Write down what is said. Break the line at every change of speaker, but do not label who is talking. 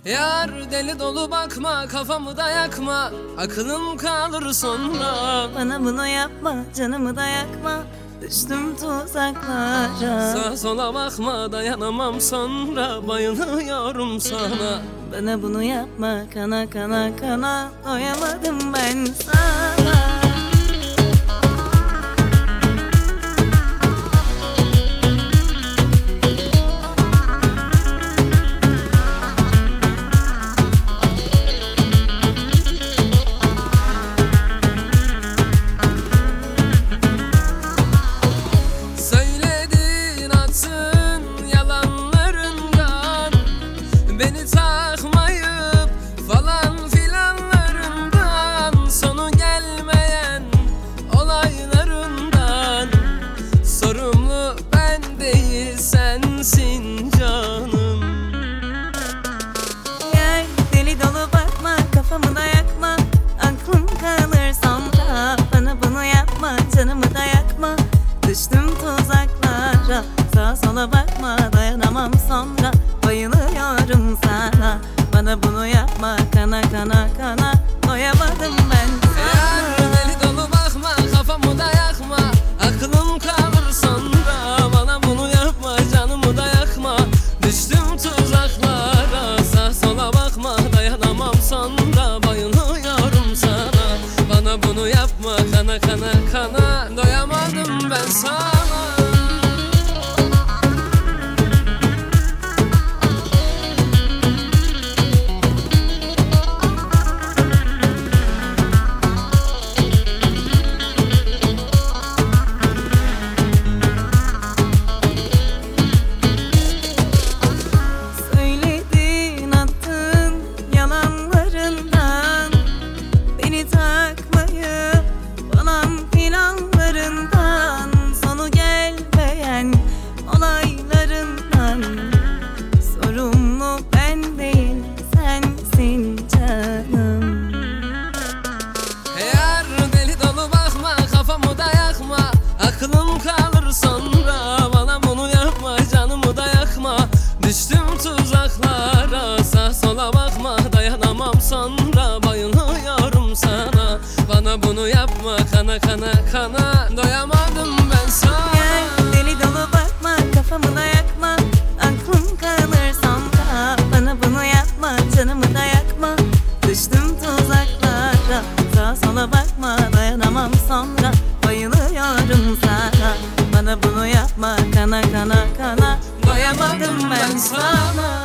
Yar deli dolu bakma, kafamı da yakma, aklım kalır sonra.
Bana bunu yapma, canımı da yakma, düştüm tuzaklara.
Sağa sola bakma, dayanamam sonra, bayılıyorum sana.
Bana bunu yapma, kana kana kana, doyamadım ben sana.
Beni takmayıp falan filanlarından, sonu gelmeyen olaylarından. Sorumlu ben değil, sensin canım.
Gel deli dolu bakma, kafamı da yakma, aklım kalır sonra. Bana bunu yapma, canımı da yakma, düştüm tuzaklara. Sağa sola bakma, dayanamam sonra, bayılıyorum sana. Bana bunu yapma, kana kana kana, doyamadım ben sana.
Deli dolu bakma, kafamı da yakma, aklım kalır sonra. Bana bunu yapma, canımı da yakma, düştüm tuzaklara. Sağa sola bakma, dayanamam sonra, bayılıyorum sana. Bana bunu yapma, kana kana kana, doyamadım ben sana.
Beni takmayıp falan filanlarından, sonu gelmeyen olaylarından. Sorumlu ben değil, sensin canım.
Eğer deli dolu bakma, kafamı da yakma, aklım kalır sonra. Bana bunu yapma, canımı da yakma, düştüm tuzaklara. Sağa sola bakma, dayanamam sonra, bayılıyorum sana. Bana bunu yapma, kana kana kana, doyamadım ben sana.
Gel deli dolu bakma, kafamı da yakma, aklım kalır sonra. Bana bunu yapma, canımı da yakma, düştüm tuzaklara. Sağa sola bakma, dayanamam sonra, bayılıyorum sana. Bana bunu yapma, kana kana kana, doyamadım ben sana.